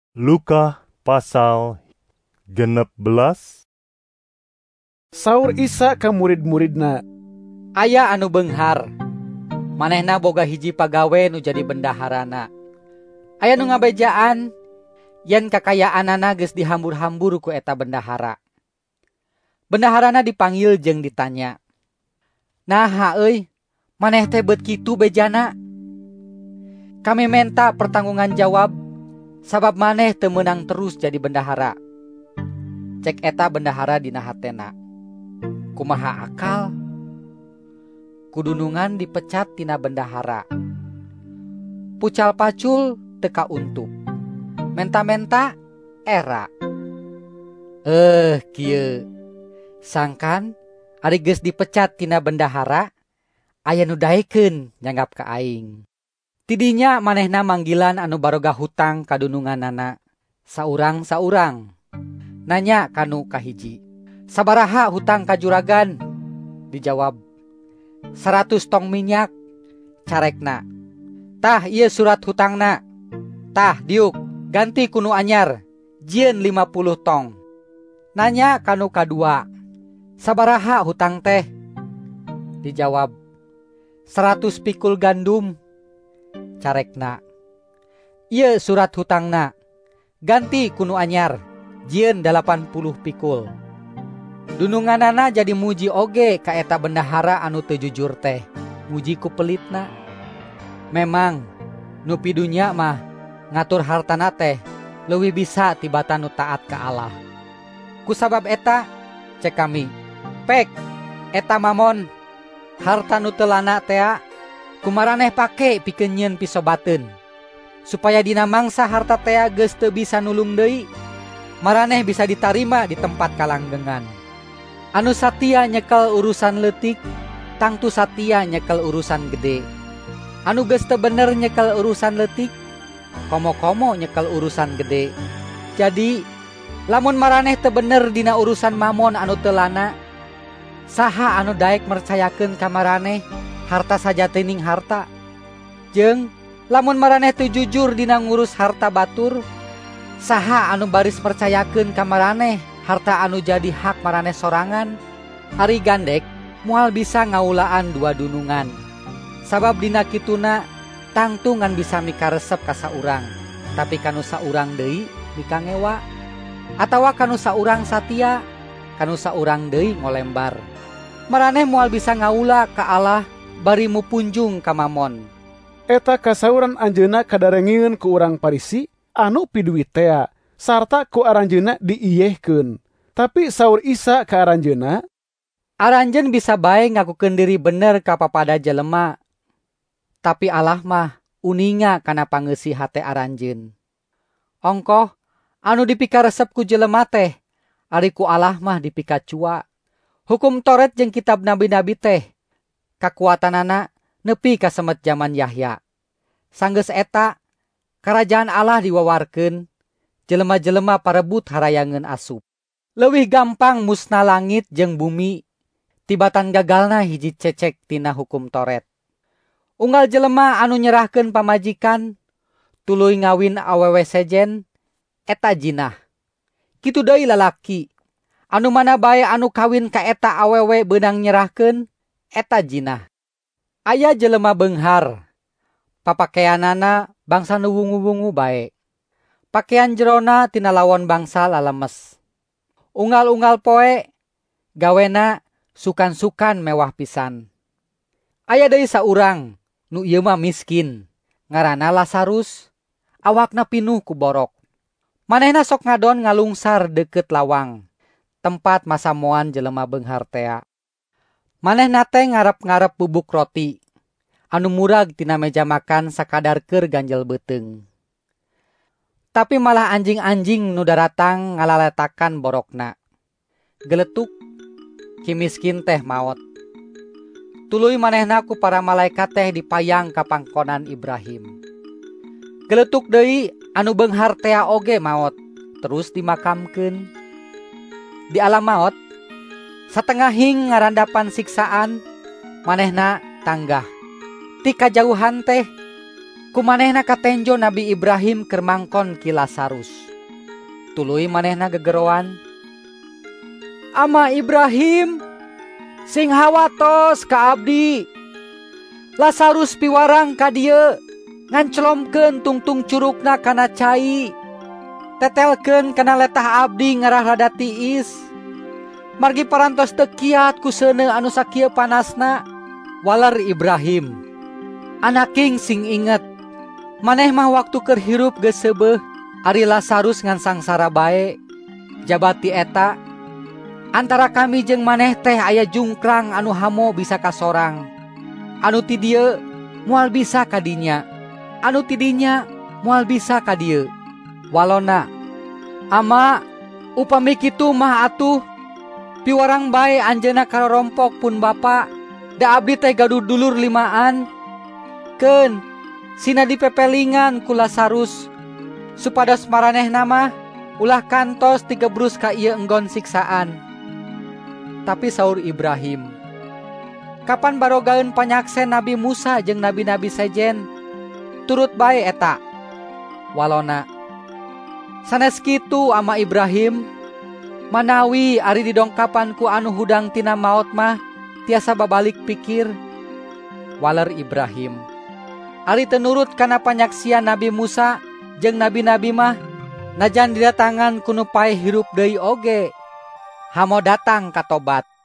Luka pasal 16. Saur Isa ka murid-muridna, Aya anu beunghar, manehna boga hiji pagawe nu jadi bendaharana. Aya nu ngabejaan yen kakayaanana geus dihambur-hambur ku eta bendahara. Bendaharana dipanggil jeung ditanya, "Naha euy, maneh teh beut kitu bejana? Kami menta pertanggungan jawab sabab maneh teu meunang terus jadi bendahara." Cek eta bendahara dina hatena, "Kumaha akal? Kudunungan dipecat tina bendahara. Pucal pacul teu kauntuk. Menta-menta era. Kieu. Sangkan ari geus dipecat tina bendahara, aya nu daekeun nyanggap ka aing." Tidinya manehna manggilan anu baroga hutang kadununganana saurang-saurang. Nanya kanu kahiji, "Sabaraha hutang ka juragan?" Dijawab, 100 tong minyak. Carekna, "Tah ieu surat hutangna. Tah diuk, ganti kunu anyar, jieun 50 tong." Nanya kanu kadua, "Sabaraha hutang teh?" Dijawab, 100 pikul gandum. Carekna, "Ieu surat hutangna. Ganti kunu anyar, jieun 80 pikul." Dununganana jadi muji oge ka eta bendahara anu teu jujur teh, muji ku pelitna. Memang nu pidunya mah ngatur hartana teh leuwih bisa tibatan nu taat ka Allah. Kusabab eta, cek kami, "Pek, eta mamon harta nu teu lana tea kumaraneh pake pikeun nyieun pisobateun, supaya dina mangsa harta tea geus teu bisa nulung deui, maraneh bisa ditarima di tempat kalanggengan. Anu satia nyekel urusan leutik, tangtu satia nyekel urusan gede. Anu geus teu bener nyekel urusan leutik, komo-komo nyekel urusan gede. Jadi, lamun maraneh teu bener dina urusan mamon anu teu lana, saha anu daek mercayakeun ka maraneh harta sajatining harta? Jeung lamun maraneh teu jujur dina ngurus harta batur, saha anu baris percayakeun ka maraneh harta anu jadi hak maraneh sorangan? Ari gandek moal bisa ngaulaan dua dunungan. Sabab dina kituna tangtu ngan bisa mikaresep ka saurang, tapi kanu saurang deui mika ngewa. Atawa kanu saurang satia, kanu saurang deui ngolembar. Maraneh moal bisa ngaula ka Allah bari mupunjung ka mamon." eta kasauran anjeunna kadarengieun ku urang Parisi anu piduit tea, sarta ku aranjeunna diiyehkeun. Tapi saur Isa ka aranjeunna, "Aranjeun bisa bae ngakukeun diri bener ka papada jelema, tapi Allah mah uninga kana pangeusih hate aranjeun. Ongkoh anu dipikaresep ku jelema teh, ari ku Allah mah dipikacua. Hukum Toret jeung kitab nabi-nabi teh kakuatanana nepi ka semet zaman Yahya. Sanggeus eta, karajaan Allah diwawarkeun, jelema-jelema parebut harayangeun asup. Leuwih gampang musna langit jeung bumi tibatan gagalna hiji cecek tina hukum Toret. Unggal jelema anu nyerahkeun pamajikan tuluy ngawin awewe sejen, eta jinah. Kitu deui lalaki, anu mana bae anu kawin ka eta awewe beunang nyerahkeun, eta jinah. Aya jelema beunghar, papakeanana bangsa nu wungu-wungu bae. Pakean jerona tina lawon bangsa lalemes. Unggal-unggal poe, gawena sukan-sukan mewah pisan. Aya deui saurang, nu ieu mah miskin, ngaranna Lazarus, awakna pinuh ku borok. Manehna sok ngadon ngalungsar deukeut lawang, tempat masamoan jelema beunghar tea. Manehna teh ngarep-ngarep bubuk roti, anu murag tina meja makan sakadar keur ganjel beuteung. Tapi malah anjing-anjing nu daratang ngalaletakan borokna. Geletuk, ki miskin teh maot. Tuluy manehna ku para malaekat teh dipayang ka pangkonan Ibrahim. Geletuk deui anu beunghar tea oge maot, terus dimakamkeun. Di alam maot, satengahing ngarandapan siksaan, manehna tanggah. Ti kajauhan teh, Kumanehna katenjo Nabi Ibrahim keur mangkon ki Lazarus. Tuluy manehna gegeroan, "Ama Ibrahim, sing hawatos ka abdi. Lazarus piwarang ka dieu, ngancelomkeun tungtung curugna kana cai. Tetelkeun kana letah abdi ngarah rada tiis. Margi parantos teu kiat ku seuneu anu sakieu panasna." Waler Ibrahim, "Anaking sing inget, maneh mah waktu keur hirup geus seubeuh ari Lazarus ngan sangsara bae. Jabati eta, antara kami jeung maneh teh aya jungkrang anu hamo bisa ka sorang. Anu ti dieu moal bisa ka dinya, anu ti dinya moal bisa ka dieu. Walona, Ama, upami kitu mah atuh piwarang bae anjeunna karorompok pun bapa, da abdi teh gaduh dulur limaan. Keun, sina dipepelingan ku Lazarus, supados maranehna mah ulah kantos digebrus ka ieu enggon siksaan." Tapi saur Ibrahim, "Kapan barogaeun panyaksen Nabi Musa jeung nabi-nabi sejen? Turut bae eta." Walona, "Sanes kitu Ama Ibrahim, manawi ari didongkapan ku anu hudang tina maot mah tiasa babalik pikir." Waler Ibrahim, "Ari teu nurut kana panyaksian Nabi Musa jeung nabi-nabi mah, najan didatangan ku nu paeh hirup deui oge, hamo datang ka tobat."